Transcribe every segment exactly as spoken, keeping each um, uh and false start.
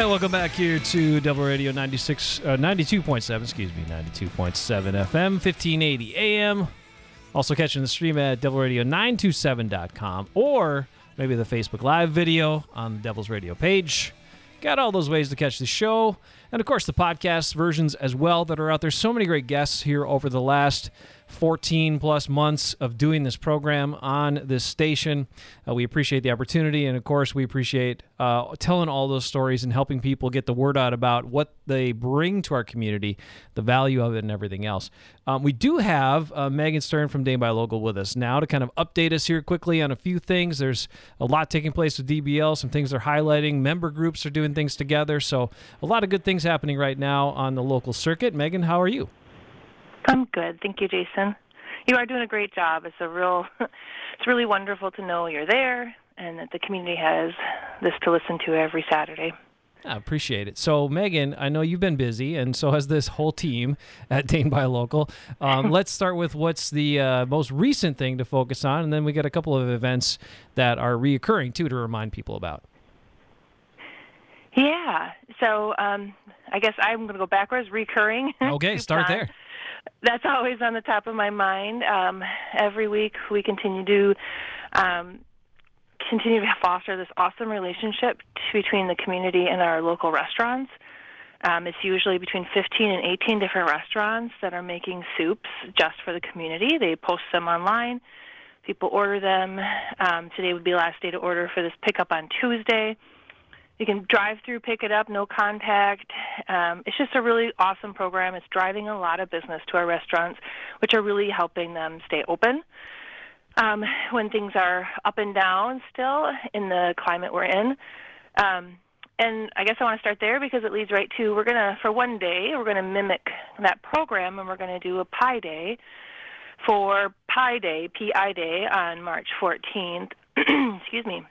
welcome back here to Devil Radio ninety-six, uh, ninety-two point seven, excuse me, ninety-two point seven F M, fifteen eighty A M. Also catching the stream at devil radio nine two seven dot com or maybe the Facebook Live video on the Devil's Radio page. Got all those ways to catch the show. And, of course, the podcast versions as well that are out there. So many great guests here over the last fourteen-plus months of doing this program on this station. Uh, we appreciate the opportunity, and, of course, we appreciate uh, telling all those stories and helping people get the word out about what they bring to our community, the value of it, and everything else. Um, we do have uh, Megan Stern from Dane Buy Local with us now to kind of update us here quickly on a few things. There's a lot taking place with D B L, some things they're highlighting. Member groups are doing things together, so a lot of good things happening right now on the local circuit. Megan, how are you? I'm good. Thank you, Jason. You are doing a great job. It's a real, it's really wonderful to know you're there and that the community has this to listen to every Saturday. I appreciate it. So, Megan, I know you've been busy, and so has this whole team at Dane Buy Local. Um, let's start with what's the uh, most recent thing to focus on, and then we got a couple of events that are reoccurring, too, to remind people about. Yeah. So, um, I guess I'm going to go backwards, recurring. Okay, start there. That's always on the top of my mind. Um, every week we continue to um, continue to foster this awesome relationship between the community and our local restaurants. Um, it's usually between fifteen and eighteen different restaurants that are making soups just for the community. They post them online. People order them. Um, today would be the last day to order for this pickup on Tuesday. You can drive through, pick it up, no contact. Um, it's just a really awesome program. It's driving a lot of business to our restaurants, which are really helping them stay open. Um, when things are up and down still in the climate we're in. Um, and I guess I want to start there because it leads right to, we're going to, for one day, we're going to mimic that program, and we're going to do a pie day for Pie Day, P I Day, on March fourteenth. Excuse me.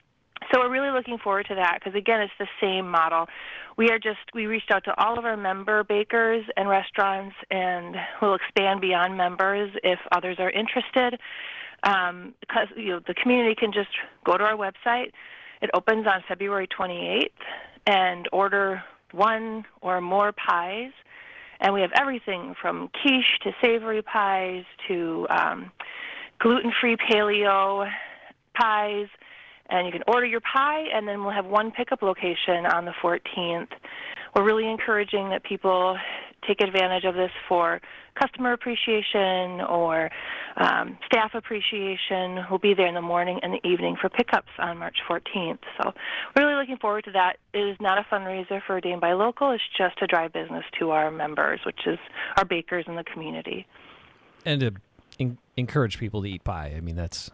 So we're really looking forward to that because, again, it's the same model. We are just, we reached out to all of our member bakers and restaurants, and we'll expand beyond members if others are interested. Um, because, you know, the community can just go to our website. It opens on February twenty-eighth and order one or more pies. And we have everything from quiche to savory pies to um, gluten-free paleo pies. And you can order your pie, and then we'll have one pickup location on the fourteenth. We're really encouraging that people take advantage of this for customer appreciation or um, staff appreciation. We'll be there in the morning and the evening for pickups on March fourteenth. So we're really looking forward to that. It is not a fundraiser for Dane Buy Local. It's just to drive business to our members, which is our bakers in the community. And to in- encourage people to eat pie. I mean, that's...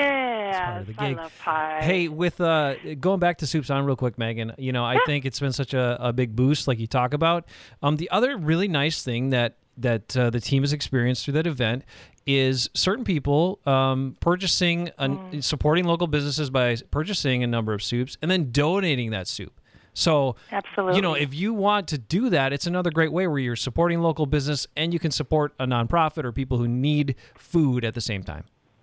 Yeah, I love pie. Hey, with uh, going back to Soups On real quick, Megan, you know, I yeah. think it's been such a, a big boost like you talk about. Um, the other really nice thing that, that uh, the team has experienced through that event is certain people um, purchasing, an, mm. supporting local businesses by purchasing a number of soups and then donating that soup. So, Absolutely. you know, if you want to do that, it's another great way where you're supporting local business and you can support a nonprofit or people who need food at the same time.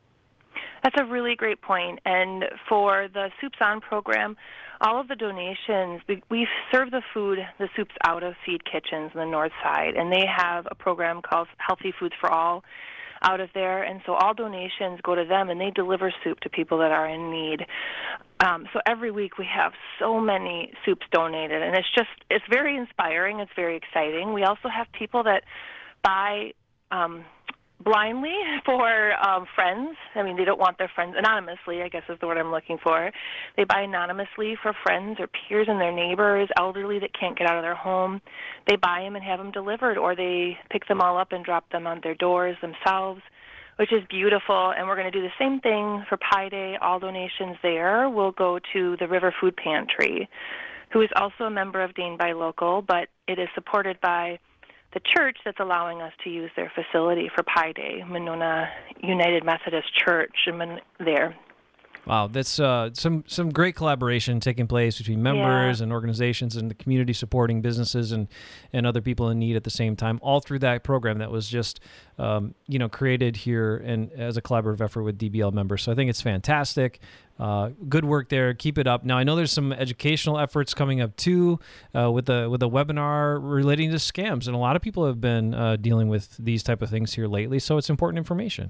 That's a really great point. And for the Soups On program, all of the donations, we, we serve the food, the soups out of Feed Kitchens on the north side, and they have a program called Healthy Foods for All out of there. And so all donations go to them, and they deliver soup to people that are in need. Um, so every week we have so many soups donated, and it's just, it's very inspiring. It's very exciting. We also have people that buy um, blindly for um, friends. I mean, they don't want their friends anonymously, I guess is the word I'm looking for. They buy anonymously for friends or peers and their neighbors, elderly that can't get out of their home. They buy them and have them delivered, or they pick them all up and drop them on their doors themselves, which is beautiful. And we're going to do the same thing for Pie Day. All donations there will go to the River Food Pantry, who is also a member of Dane Buy Local, but it is supported by the church that's allowing us to use their facility for Pie Day, Monona United Methodist Church in there. Wow, that's uh, some some great collaboration taking place between members Yeah. and organizations and the community supporting businesses and, and other people in need at the same time, all through that program that was just um, you know created here and as a collaborative effort with D B L members. So I think it's fantastic. Uh, good work there. Keep it up. Now I know there's some educational efforts coming up too uh, with the with a webinar relating to scams, and a lot of people have been uh, dealing with these type of things here lately. So it's important information.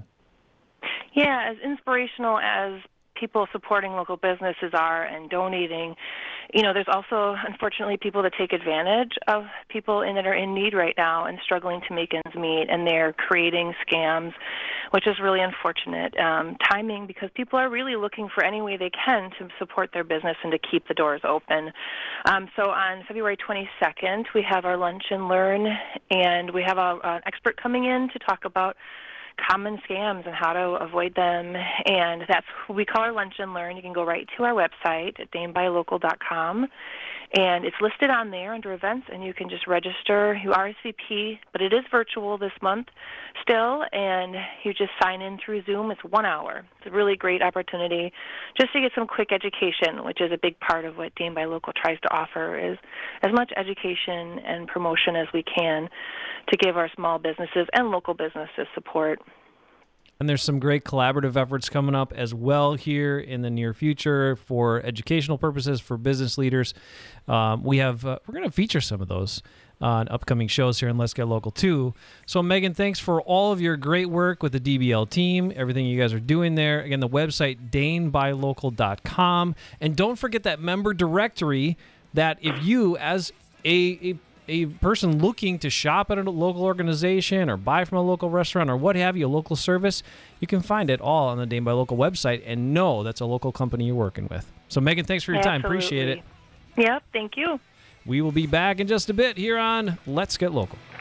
Yeah, as inspirational as people supporting local businesses are and donating, you know, there's also, unfortunately, people that take advantage of people in, that are in need right now and struggling to make ends meet, and they're creating scams, which is really unfortunate um, timing, because people are really looking for any way they can to support their business and to keep the doors open. Um, so on February twenty-second, we have our Lunch and Learn, and we have a, an expert coming in to talk about common scams and how to avoid them, and that's what we call our Lunch and Learn. You can go right to our website at dane by local dot com, and it's listed on there under events, and you can just register. You R S V P, but it is virtual this month still, and you just sign in through Zoom. It's one hour. It's a really great opportunity just to get some quick education, which is a big part of what Dane by Local tries to offer, is as much education and promotion as we can to give our small businesses and local businesses support. And there's some great collaborative efforts coming up as well here in the near future for educational purposes for business leaders. Um, we have uh, we're going to feature some of those on upcoming shows here in Let's Get Local too. So Megan, thanks for all of your great work with the D B L team, everything you guys are doing there. Again, the website dane by local dot com, and don't forget that member directory. That if you as a, a a person looking to shop at a local organization or buy from a local restaurant or what have you, a local service, you can find it all on the Dane by Local website and know that's a local company you're working with. So Megan, thanks for your time. Absolutely. Appreciate it. Yep, thank you. We will be back in just a bit here on Let's Get Local.